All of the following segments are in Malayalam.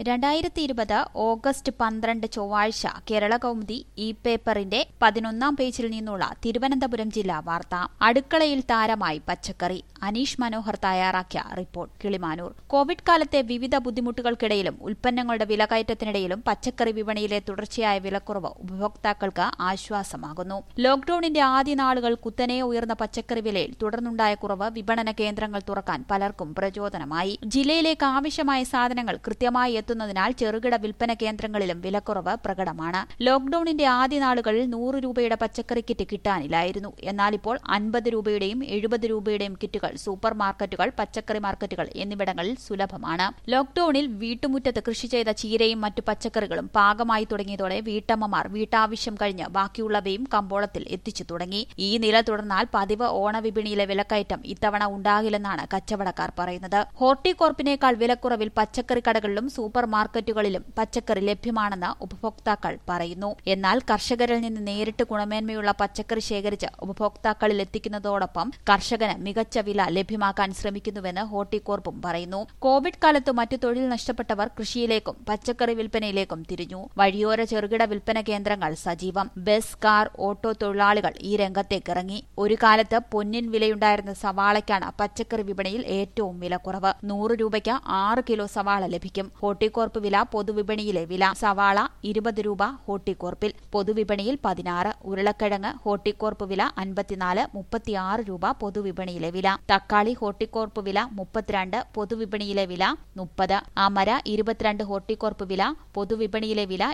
2020 ഓഗസ്റ്റ് 12 ചൊവ്വാഴ്ച കേരളകൗമുദി ഈ പേപ്പറിന്റെ 11-ാം പേജിൽ നിന്നുള്ള തിരുവനന്തപുരം ജില്ലാ വാർത്ത. അടുക്കളയിൽ താരമായി പച്ചക്കറി. അനീഷ് മനോഹർ തയ്യാറാക്കിയ റിപ്പോർട്ട്. കിളിമാനൂർ. കോവിഡ് കാലത്തെ വിവിധ ബുദ്ധിമുട്ടുകൾക്കിടയിലും ഉൽപ്പന്നങ്ങളുടെ വിലക്കയറ്റത്തിനിടയിലും പച്ചക്കറി വിപണിയിലെ തുടർച്ചയായ വിലക്കുറവ് ഉപഭോക്താക്കൾക്ക് ആശ്വാസമാകുന്നു. ലോക്ഡൌണിന്റെ ആദ്യ നാളുകൾ കുത്തനെ ഉയർന്ന പച്ചക്കറി വിലയിൽ തുടർന്നുണ്ടായ കുറവ് വിപണന കേന്ദ്രങ്ങൾ തുറക്കാൻ പലർക്കും പ്രചോദനമായി. ജില്ലയിലേക്ക് ആവശ്യമായ സാധനങ്ങൾ കൃത്യമായി എത്തുന്നതിനാൽ ചെറുകിട വിൽപ്പന കേന്ദ്രങ്ങളിലും വിലക്കുറവ് പ്രകടമാണ്. ലോക്ഡൌണിന്റെ ആദ്യ നാളുകളിൽ 100 രൂപയുടെ പച്ചക്കറി കിറ്റ് കിട്ടാനില്ലായിരുന്നു. എന്നാൽ ഇപ്പോൾ 50 രൂപയുടെയും 70 രൂപയുടെയും കിറ്റുകൾ സൂപ്പർ മാർക്കറ്റുകൾ, പച്ചക്കറി മാർക്കറ്റുകൾ എന്നിവിടങ്ങളിൽ സുലഭമാണ്. ലോക്ഡൌണിൽ വീട്ടുമുറ്റത്ത് കൃഷി ചെയ്ത ചീരയും മറ്റു പച്ചക്കറികളും പാകമായി തുടങ്ങിയതോടെ വീട്ടമ്മമാർ വീട്ടാവശ്യം കഴിഞ്ഞ് ബാക്കിയുള്ളവയും കമ്പോളത്തിൽ എത്തിച്ചു തുടങ്ങി. ഈ നില തുടർന്നാൽ പതിവ് ഓണവിപണിയിലെ വിലക്കയറ്റം ഇത്തവണ ഉണ്ടാകില്ലെന്നാണ് കച്ചവടക്കാർ പറയുന്നത്. ഹോർട്ടികോർപ്പിനേക്കാൾ വിലക്കുറവിൽ പച്ചക്കറി കടകളിലും സൂപ്പർ മാർക്കറ്റുകളിലും പച്ചക്കറി ലഭ്യമാണെന്ന് ഉപഭോക്താക്കൾ പറയുന്നു. എന്നാൽ കർഷകരിൽ നിന്ന് നേരിട്ട് ഗുണമേന്മയുള്ള പച്ചക്കറി ശേഖരിച്ച് ഉപഭോക്താക്കളിൽ എത്തിക്കുന്നതോടൊപ്പം കർഷകന് മികച്ച വില ലഭ്യമാക്കാൻ ശ്രമിക്കുന്നുവെന്ന് ഹോർട്ടികോർപ്പും പറയുന്നു. കോവിഡ് കാലത്ത് മറ്റു തൊഴിൽ നഷ്ടപ്പെട്ടവർ കൃഷിയിലേക്കും പച്ചക്കറി വിൽപ്പനയിലേക്കും തിരിഞ്ഞു. വഴിയോര ചെറുകിട വിൽപ്പന കേന്ദ്രങ്ങൾ സജീവം. ബസ്, കാർ, ഓട്ടോ തൊഴിലാളികൾ ഈ രംഗത്തേക്കിറങ്ങി. ഒരു കാലത്ത് പൊന്നിൻ വിലയുണ്ടായിരുന്ന സവാളയ്ക്കാണ് പച്ചക്കറി വിപണിയിൽ ഏറ്റവും വിലക്കുറവ്. 100 രൂപയ്ക്ക് 6 കിലോ സവാള ലഭിക്കും. ഹോർട്ടികോർപ്പ് വില പൊതുവിപണിയിലെ വില. സവാള 20 രൂപ ഹോർട്ടികോർപ്പിൽ, പൊതുവിപണിയിൽ 16. ഉരുളക്കിഴങ്ങ് ഹോർട്ടികോർപ്പ് വില 54, 36 രൂപ പൊതുവിപണിയിലെ വില. തക്കാളി ഹോർട്ടികോർപ്പ് വില 32, പൊതുവിപണിയിലെ വില 30. അമര 22 ഹോർട്ടികോർപ്പ് വില, പൊതുവിപണിയിലെ വില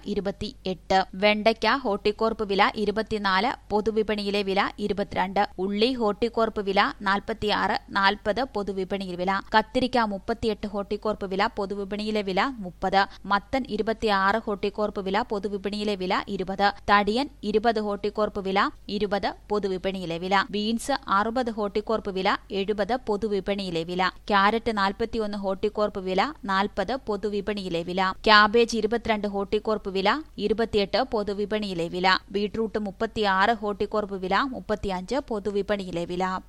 28. വെണ്ടയ്ക്ക ഹോർട്ടികോർപ്പ് വില 24, പൊതുവിപണിയിലെ വില 22. ഉള്ളി ഹോർട്ടികോർപ്പ് വില 46, 40 പൊതുവിപണിയിൽ വില. കത്തിരിക്ക 38 ഹോർട്ടികോർപ്പ് വില, പൊതുവിപണിയിലെ വില 30. മത്തൻ 26 ഹോർട്ടികോർപ്പ് വില, പൊതുവിപണിയിലെ വില 20. തടിയൻ 20 ഹോർട്ടികോർപ്പ് വില 20, പൊതുവിപണിയിലെ വില. ബീൻസ് 60 ഹോർട്ടികോർപ്പ് വില 70, പൊതുവിപണിയിലെ വില. ക്യാരറ്റ് 41 ഹോർട്ടികോർപ്പ് വില 40, പൊതുവിപണിയിലെ വില. ക്യാബേജ് 22 ഹോർട്ടികോർപ്പ് വില 28, പൊതുവിപണിയിലെ വില. ബീട്രൂട്ട് 36 ഹോർട്ടികോർപ്പ് വില 35, പൊതുവിപണിയിലെ വില.